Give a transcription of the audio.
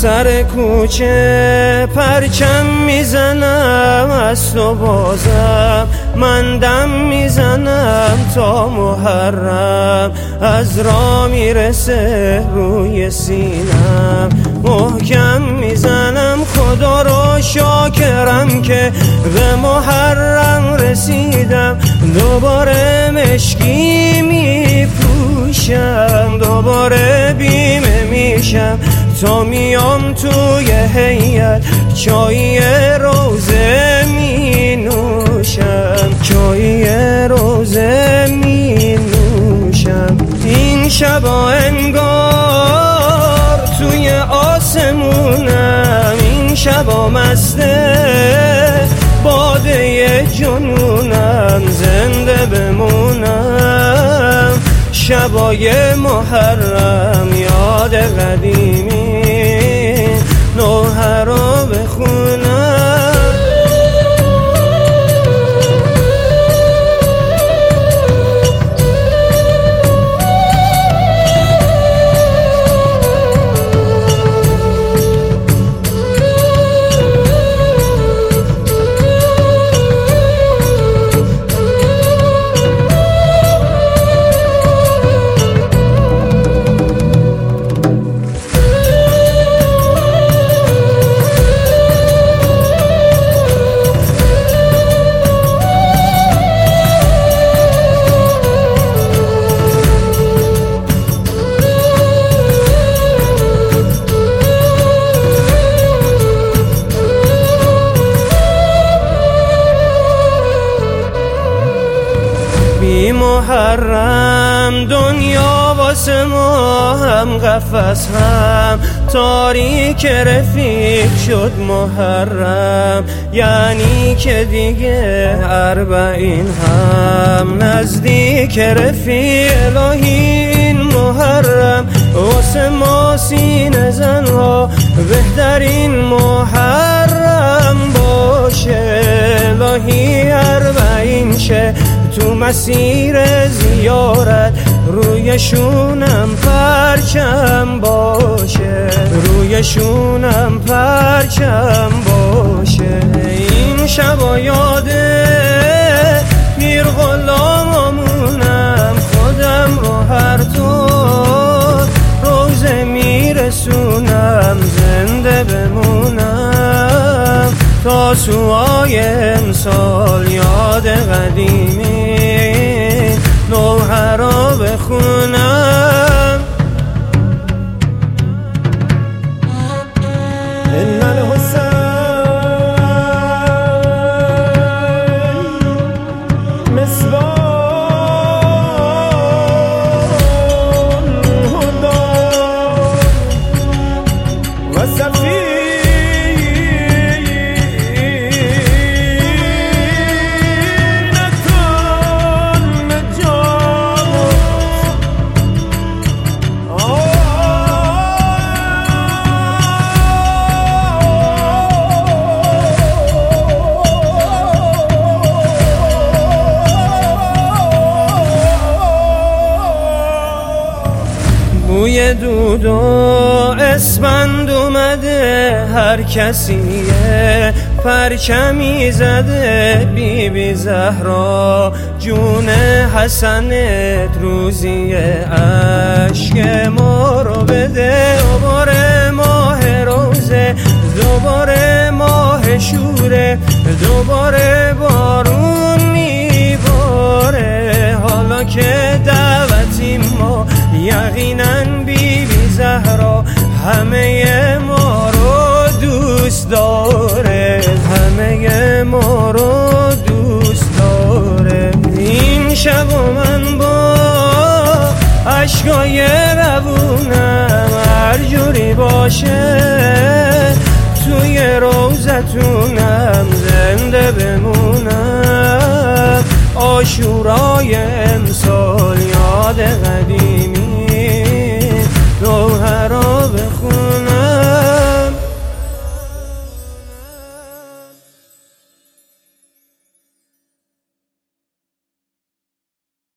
سر کوچه پرچم میزنم از تو بازم، من دم میزنم تا محرم از راه میرسه روی سینم. محکم میزنم خدا رو شاکرم که به محرم رسیدم. دوباره مشکی میپوشم، دوباره بیمه میشم تا میام توی هیئت چای روزه می نوشم، چای روزه می نوشم. این شبا انگار توی آسمونم، این شبا مسته باده جنونم، زنده بمونم شبای محرم. یاد قدیمی نوحه رو بخونم. بی محرم دنیا واسه ما هم قفس، هم تاریک رفیق شد محرم. یعنی که دیگه اربعین هم نزدیک رفیق. الهی این محرم واسه ما سینه زن ها بهترین محرم باشه. الهی اربعین شه تو مسیر زیارت، روی شونم پرچم باشه، روی شونم پرچم باشه. این شبا یاده پیر غلاممونم، خودم رو هر طور روزه میرسونم، زنده بمونم تا سوای امسال. یاد قدیمی نوحه رو بخونم. ان الحسین مصباح الهدی و سفینة بوی دود و اسفند اومده، هر کسیه پرچمی زده. بی بی زهرا جون حسنت روزی عشق ما رو بده. دوباره ماه روزه، دوباره ماه شوره، دوباره بارون میباره. حالا که دعوتیم ما یقیناً بی بی زهرا همه ما رو دوست داره، همه ما رو دوست داره. این شب من با عشقای روونم هر جوری باشه توی روزتونم، زنده بمونم عاشورای امسال. یاد